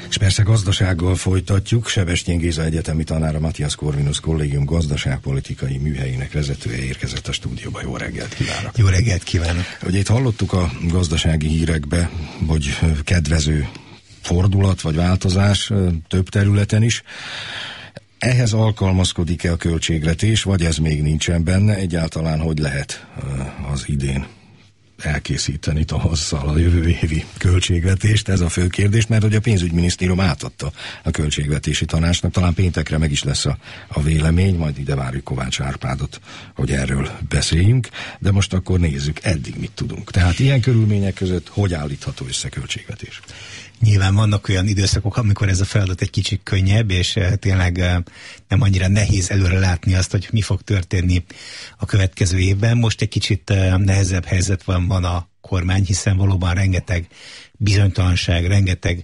És persze gazdasággal folytatjuk. Sebestyén Géza egyetemi tanára, Matthias Corvinus Kollégium gazdaságpolitikai műhelyének vezetője érkezett a stúdióba. Jó reggelt kívánok! Jó reggelt kívánok! Ugye itt hallottuk a gazdasági hírekbe, hogy kedvező fordulat vagy változás több területen is. Ehhez alkalmazkodik-e a költségvetés, vagy ez még nincsen benne? Egyáltalán hogy lehet az idén elkészíteni tavasszal a jövő évi költségvetést? Ez a fő kérdés, mert hogy a pénzügyminisztérium átadta a költségvetési tanácsnak, talán péntekre meg is lesz a vélemény, majd ide várjuk Kovács Árpádot, hogy erről beszéljünk, de most akkor nézzük, eddig mit tudunk. Tehát ilyen körülmények között hogy állítható össze költségvetés? Nyilván vannak olyan időszakok, amikor ez a feladat egy kicsit könnyebb, és tényleg nem annyira nehéz előre látni azt, hogy mi fog történni a következő évben. Most egy kicsit nehezebb helyzet van a kormány, hiszen valóban rengeteg bizonytalanság, rengeteg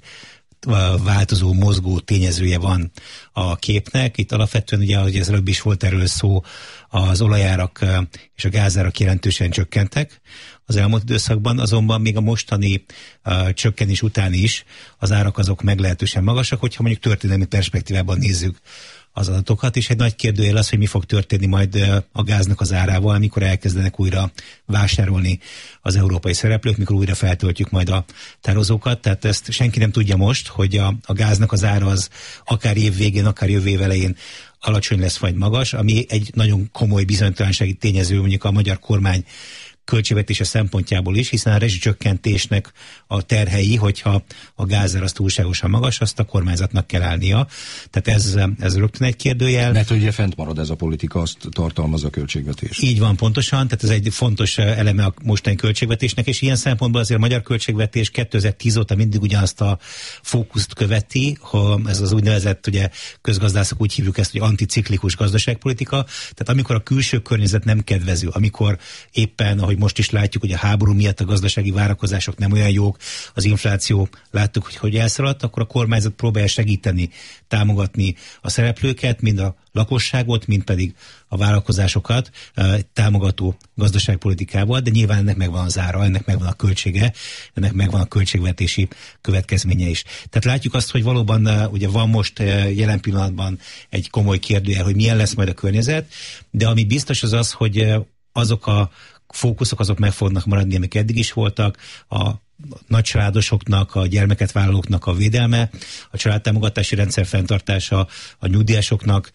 változó, mozgó tényezője van a képnek. Itt alapvetően ugye, ahogy ez előbb is volt erről szó, az olajárak és a gázárak jelentősen csökkentek az elmúlt időszakban, azonban még a mostani csökkenés után is az árak azok meglehetősen magasak, hogyha mondjuk történelmi perspektívában nézzük az adatokat, és egy nagy kérdőjel az, hogy mi fog történni majd a gáznak az árával, amikor elkezdenek újra vásárolni az európai szereplők, mikor újra feltöltjük majd a tározókat. Tehát ezt senki nem tudja most, hogy a gáznak az ára az akár év végén, akár jövő év elején alacsony lesz vagy magas, ami egy nagyon komoly bizonytalansági tényező mondjuk a magyar kormány költségvetése szempontjából is, hiszen a rezsicsökkentésnek a terhei, hogyha a gázár az túlságosan magas, azt a kormányzatnak kell állnia. Tehát ez rögtön egy kérdőjel. Mert ugye fent marad ez a politika, azt tartalmaz a költségvetés. Így van, pontosan, tehát ez egy fontos eleme a mostani költségvetésnek, és ilyen szempontból azért a magyar költségvetés 2010 óta mindig ugyanazt a fókuszt követi, ha ez az úgynevezett, ugye közgazdászok úgy hívjuk ezt, hogy anticiklikus gazdaságpolitika, tehát amikor a külső környezet nem kedvező, amikor éppen, ahogy most is látjuk, hogy a háború miatt a gazdasági várakozások nem olyan jók, az infláció láttuk, hogy elszaladt, akkor a kormányzat próbálja segíteni, támogatni a szereplőket, mind a lakosságot, mind pedig a vállalkozásokat támogató gazdaságpolitikával, de nyilván ennek megvan az ára, ennek megvan a költsége, ennek megvan a költségvetési következménye is. Tehát látjuk azt, hogy valóban ugye van most jelen pillanatban egy komoly kérdőjel, hogy milyen lesz majd a környezet, de ami biztos az az, hogy azok a fókuszok azok meg fognak maradni, amik eddig is voltak, a nagycsaládosoknak, a gyermeket vállalóknak a védelme, a családtámogatási rendszer fenntartása, a nyugdíjasoknak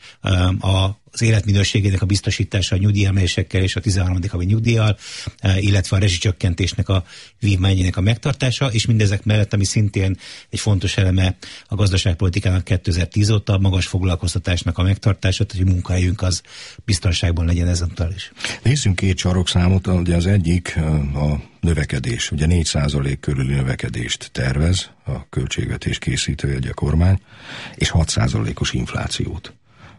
az életminőségének a biztosítása a nyugdíjemelésekkel és a 13. havi nyugdíjjal, illetve a rezsicsökkentésnek a vívmányének a megtartása, és mindezek mellett, ami szintén egy fontos eleme a gazdaságpolitikának 2010 óta, a magas foglalkoztatásnak a megtartása, tehát hogy munkahelyünk az biztonságban legyen ezentúl is. Nézzünk két sarokszámot, ugye az egyik a növekedés, ugye 4% körüli növekedést tervez a költségvetés készítője, a kormány, és 6%-os inflációt.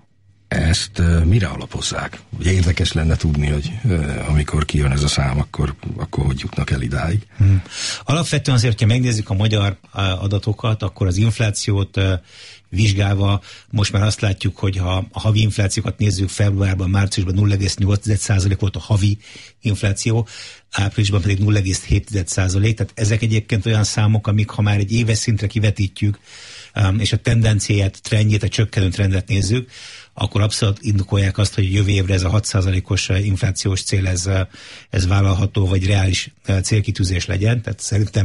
Ezt mire alapozzák? Ugye érdekes lenne tudni, hogy amikor kijön ez a szám, akkor hogy jutnak el idáig? Alapvetően azért, ha megnézzük a magyar adatokat, akkor az inflációt vizsgálva most már azt látjuk, hogy ha a havi inflációkat nézzük, februárban, márciusban 0,8% volt a havi infláció, áprilisban pedig 0,7%, tehát ezek egyébként olyan számok, amik ha már egy éves szintre kivetítjük, és a tendenciát, trendjét, a csökkenő trendet nézzük, akkor abszolút indokolják azt, hogy jövő évre ez a 6%-os inflációs cél, ez vállalható, vagy reális célkitűzés legyen. Tehát szerintem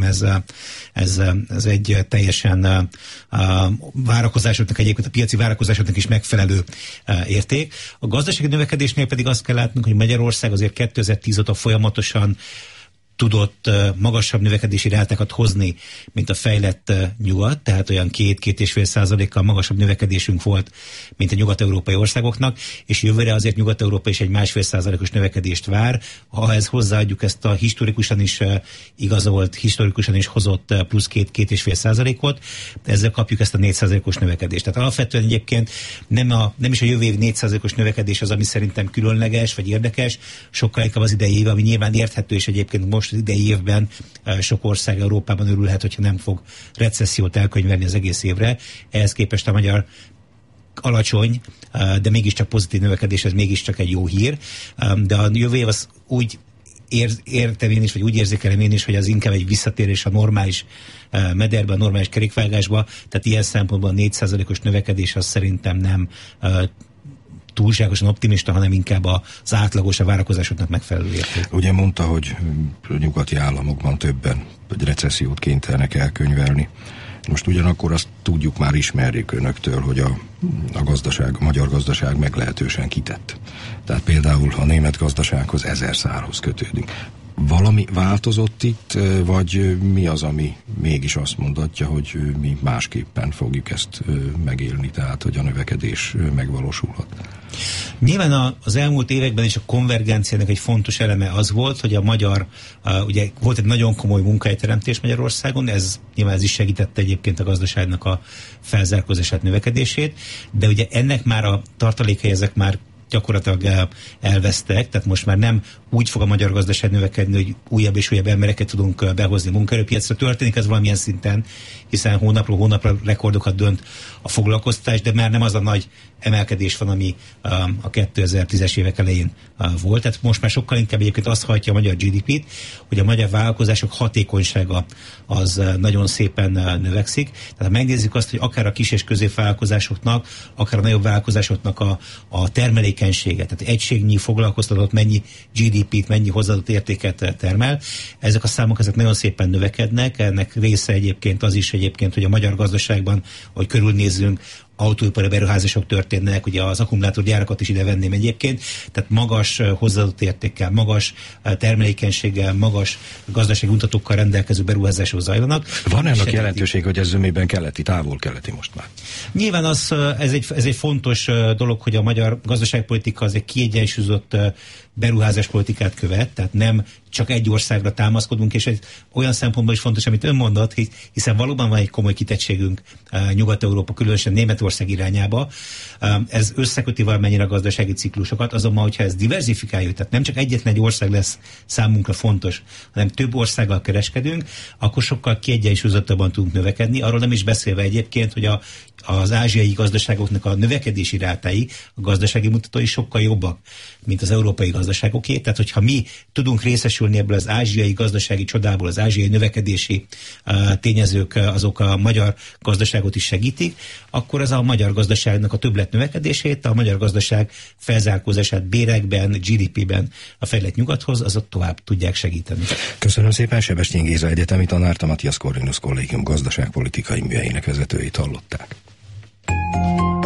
ez egy teljesen várakozásoknak, egyébként a piaci várakozásoknak is megfelelő érték. A gazdasági növekedésnél pedig azt kell látnunk, hogy Magyarország azért 2010 óta folyamatosan tudott magasabb növekedési rátákat hozni, mint a fejlett nyugat, tehát olyan 2-2,5%-kal magasabb növekedésünk volt, mint a nyugat-európai országoknak, és jövőre azért Nyugat-Európa is egy 1,5%-os növekedést vár. Ha ez hozzáadjuk ezt a historikusan is igazolt, historikusan is hozott plusz 2-2,5%-ot, ezzel kapjuk ezt a 4%-os növekedést. Tehát alapvetően egyébként nem is a jövő év 4%-os növekedés az, ami szerintem különleges vagy érdekes, sokkal inkább az idei év, ami nyilván érthető, és egyébként most az idei évben sok ország Európában örülhet, hogyha nem fog recessziót elkönyvelni az egész évre. Ehhez képest a magyar alacsony, de mégiscsak pozitív növekedés, ez mégiscsak egy jó hír. De a jövő év az úgy értem én is, vagy úgy érzékelem én is, hogy az inkább egy visszatérés a normális mederbe, a normális kerékvágásba, tehát ilyen szempontból a 4%-os növekedés az szerintem nem túlságosan optimista, hanem inkább az átlagos, a várakozásoknak megfelelő érték. Ugye mondta, hogy nyugati államokban többen recessziót kénytelenek elkönyvelni. Most ugyanakkor azt tudjuk, már ismerjük önöktől, hogy a magyar gazdaság meglehetősen kitett. Tehát például a német gazdasághoz 1000 szálhoz kötődünk. Valami változott itt, vagy mi az, ami mégis azt mondatja, hogy mi másképpen fogjuk ezt megélni, tehát hogy a növekedés megvalósulhat? Nyilván az elmúlt években is a konvergenciának egy fontos eleme az volt, hogy a magyar, ugye volt egy nagyon komoly munkahelyteremtés Magyarországon, nyilván ez is segítette egyébként a gazdaságnak a felzárkózását, növekedését, de ugye ennek már a tartalékai, ezek már gyakorlatilag elvesztek, tehát most már nem úgy fog a magyar gazdaság növekedni, hogy újabb és újabb embereket tudunk behozni munkaerőpiacra. Történik ez valamilyen szinten, hiszen hónapról hónapra rekordokat dönt a foglalkoztatás, de már nem az a nagy emelkedés van, ami a 2010-es évek elején volt. Tehát most már sokkal inkább egyébként azt hajtja a magyar GDP-t, hogy a magyar vállalkozások hatékonysága az nagyon szépen növekszik. Tehát ha megnézzük azt, hogy akár a kis és középvállalkozásoknak, akár a nagyobb vállalkozásoknak a termelékenysége, tehát egységnyi foglalkoztatott mennyi GDP-t, mennyi hozzáadott értéket termel. Ezek a számok ezek nagyon szépen növekednek. Ennek része egyébként az is egyébként, hogy a magyar gazdaságban, hogy körülnézzünk, autóipari beruházások történnek, ugye az akkumulátorgyárakat is ide venném egyébként, tehát magas hozzáadott értékkel, magas termelékenységgel, magas gazdasági mutatókkal rendelkező beruházások zajlanak. Van ennek jelentőség, hogy ez zömében távol-keleti most már? Nyilván ez egy fontos dolog, hogy a magyar gazdaságpolitika az egy kiegyensúlyozott beruházáspolitikát követ, tehát nem csak egy országra támaszkodunk, és ez olyan szempontból is fontos, amit ön mondott, hiszen valóban van egy komoly kitettségünk Nyugat-Európa, különösen Németország irányába. Ez összeköti valamennyire a gazdasági ciklusokat, azonban, hogyha ez diversifikáljuk, tehát nem csak egyetlen egy ország lesz számunkra fontos, hanem több országgal kereskedünk, akkor sokkal kiegyensúlyozottabban tudunk növekedni. Arról nem is beszélve egyébként, hogy az ázsiai gazdaságoknak a növekedési rátái, a gazdasági mutatói sokkal jobbak, mint az európai gazdaságoké. Tehát, hogyha mi tudunk részesülni ebből az ázsiai gazdasági csodából, az ázsiai növekedési tényezők, azok a magyar gazdaságot is segítik, akkor ez a magyar gazdaságnak a többlet növekedését, a magyar gazdaság felzárkózását bérekben, GDP-ben a fejlett nyugathoz, azok tovább tudják segíteni. Köszönöm szépen, Sebestyén Géza egyetemi tanárt, a Matthias Corvinus Kollégium gazdaságpolitikai műhelyének vezetőjét hallották.